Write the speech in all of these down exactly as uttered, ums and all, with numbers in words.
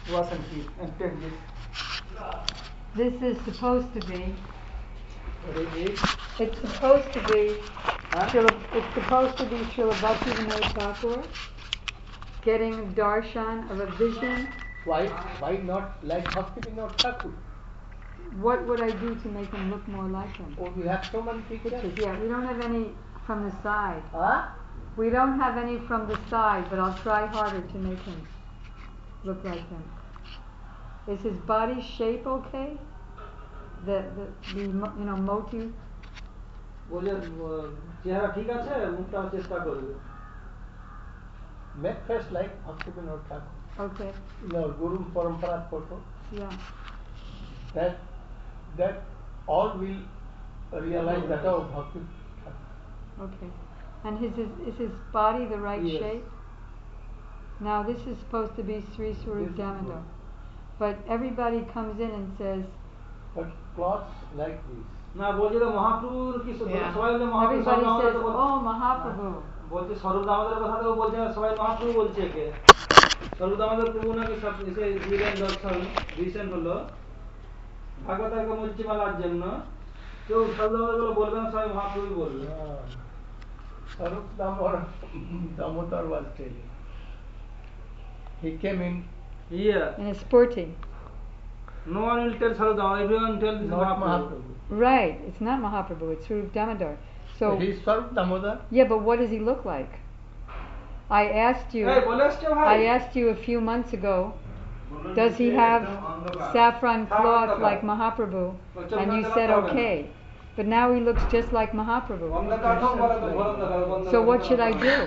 wash and keep and take this. This is supposed to be. What is it? It's supposed to be. Huh? Srila, it's supposed to be Srila Bhaktivinoda Thakur getting darshan of a vision. Why? Why not like Bhaktivinoda Thakur? What would I do to make him look more like him? Oh, we have so many pictures. Yeah, we don't have any from the side. Huh? We don't have any from the side, but I'll try harder to make him look like him. Is his body shape okay? The the, the you know motive. বলে চেহারা ঠিক আছে মুখটা চেষ্টা করবে Make face like Bhaktivinoda Thakur. Okay. No, Guru Parampara photo. Yeah. That that all will realize that oh Bhakti. Okay. And his is, is his body the right Yes. shape? Now this is supposed to be Sri Swarup Damodar. But everybody comes in and says, But clothes like this. না বলছে তো মহাপ্রভুর কি Yeah. সবাই বলে Mahaprabhu everybody সবাই says, আমাদের কথা oh Mahaprabhu. বলছে স্বরূপ দামোদরের কথা তো বলছে না, সবাই মহাপ্রভু বলছে একে স্বরূপ দামোদর প্রভু নাকি সব এসে দিলেন দর্শন রিসেন্ট হলো ভাগবতারকে মুলচিমালার জন্য কেউ স্বরূপ দামোদর বলবে না, সবাই মহাপ্রভু বলবে Sarup Damodar Damodar was telling. He came in. Yeah. In a sporting. No one will tell Sarup Damodar, everyone tells this Not Mahaprabhu. Mahaprabhu. Right, it's not Mahaprabhu, it's Swarup Damodar. So He is Sarup Damodar. yeah, but what does he look like? I asked you Hey, বলে আসছে ভাই। I asked you a few months ago, does he have saffron cloth like Mahaprabhu? And you said okay. But now he looks just like Mahaprabhu. So what should I do?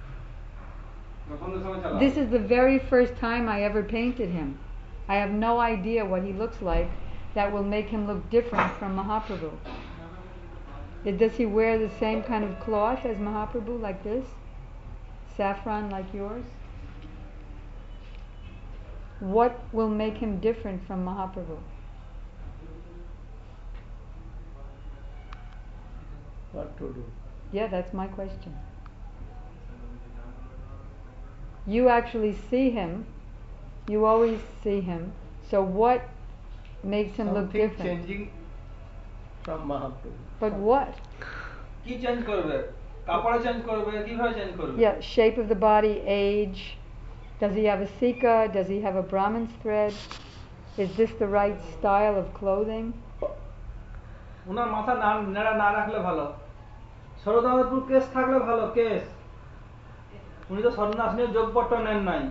This is the very first time I ever painted him. I have no idea what he looks like that will make him look different from Mahaprabhu. Does he wear the same kind of cloth as Mahaprabhu, like this? Saffron like yours? What will make him different from Mahaprabhu? What to do? Yeah, that's my question. You actually see him. You always see him. So what makes him look Something different? changing from Mahaprabhu. But what? কি change করবে? কাপড় change করবে, কিভাবে change করবে? Yeah, shape of the body, age. Does he have a sika? Does he have a Brahmin's thread? Is this the right style of clothing? ওনার মাথা না নেড়া না রাখলে ভালো। স্বরূপ দামোদর কেস থাকলে ভালো, কেস। উনি তো সন্ন্যাস নিয়ে যোগপট্ট নেন নাই।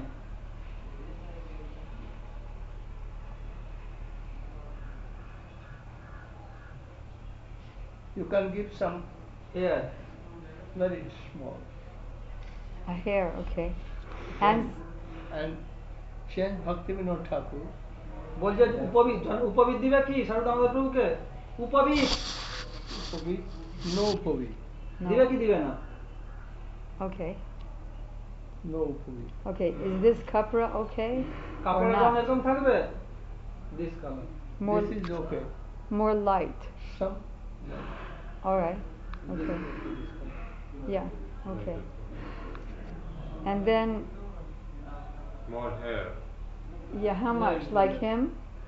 You can give some hair, very small. A hair, okay. And and change Bhaktivinoda Thakur. বলছে উপবীত উপবীত দিবে কি স্বরূপ দামোদর প্রভুকে? উপবীত Upavit, no Upavit. দিবে কি দিবে না? Okay. No Upavit. Okay, is this kapra okay? Or কাপড়ের রং not? এরকম থাকবে? This color. More This is okay. more light. Some. All right. Okay. Yeah. Okay. And then More hair. yeah, how much? Like him?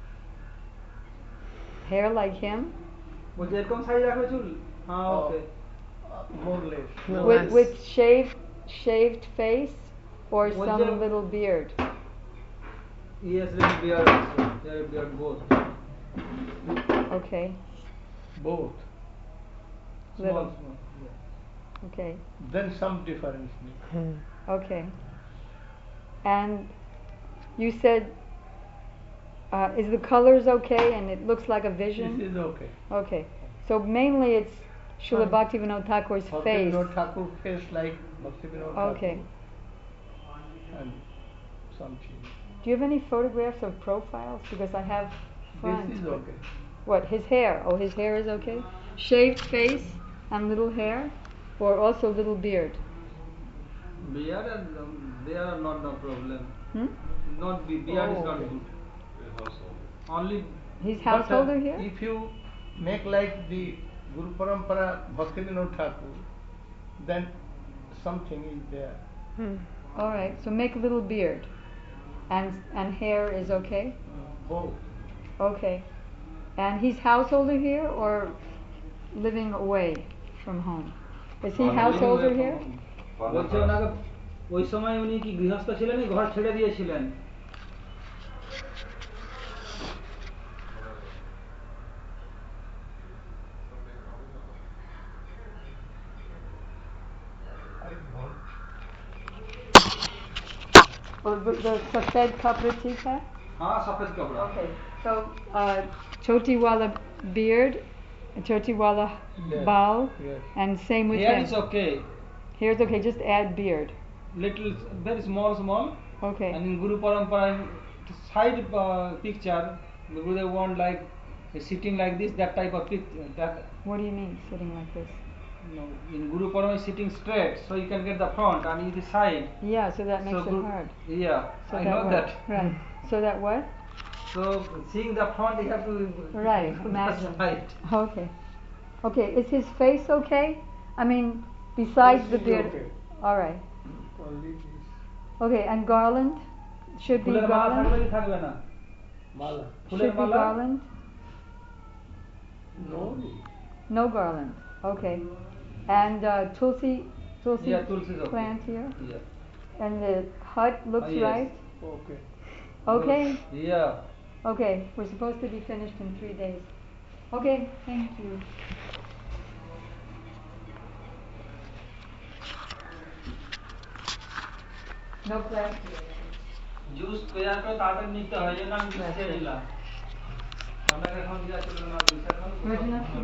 Hair like him? বলছে এরকম size রাখবে চুল? হ্যাঁ Oh, okay. uh, more less. No With less. with shaved shaved face or Was some there- little beard? Yes, little beard also. There beard both. Okay. Both. Small, Little. small. Yeah. Okay. Then some difference. Hmm. Okay. And you said uh, is the colors okay and it looks like a vision? This is okay. Okay. So mainly it's Srila Um, Bhaktivinoda Thakur's face. Bhaktivinoda Thakur face like Bhaktivinoda Thakur. Okay. And some change. Do you have any photographs of profiles? Because I have friends. This is but- okay. What, his hair? Oh, his hair is okay? Shaved face and little hair? Or also little beard? Beard and um, they are not no problem. Hmm? Not be beard is Oh, not okay. good. The household. Only He's But, uh, householder here? If you make like the Guru Parampara Bhaktivinoda Thakur, then something is there. Hmm. All right, so make a little beard. And and hair is okay? Both. Okay. And he's householder here or living away from home? Is he Living householder away here? from Father বলছে first. ওনাকে ওই সময় উনি কি গৃহস্থ ছিলেন, ঘর ছেড়ে দিয়েছিলেন? और the the सफेद कपड़े ठीक है? हाँ, सफेद कपड़ा। Okay. So uh, choti wala beard, choti wala Yes. bal, Yes. and same with Hair him. is okay, Hair's okay. Just add beard. little, very small, small. Okay. And in Guru Parampara, side uh, picture, the Guru want like sitting like this, that type of picture. That What do you mean sitting like this? no, in Guru Parampara is sitting straight, so you can get the front and in the side. Yeah. So that makes so it Guru- hard. Yeah, So I that know what? that. Right. So that what? So seeing the front, you have to Right. That's Imagine. right. Okay. Okay. Is his face okay? I mean, besides Yes, the he's beard. okay. All right. Only this. Okay. And garland should be ফুলের মালা থাকবে garland. কি থাকবে না? Mala. ফুলের Should be mala? garland. No. No garland. Okay. And uh, tulsi, tulsi Yeah, tulsi is okay. plant here. Yeah. And the hut looks Ah, yes. right. Okay. Okay. Yeah. Okay. We're supposed to be finished in three days. Okay. Thank you. No class today. Juice তৈরি করে তাড়াতাড়ি নিতে হয়, এই জন্য আমি চেয়ে নিলাম। আপনাকে এখন দিয়া চলবে না, দুই চার ঘন্টা। Regina?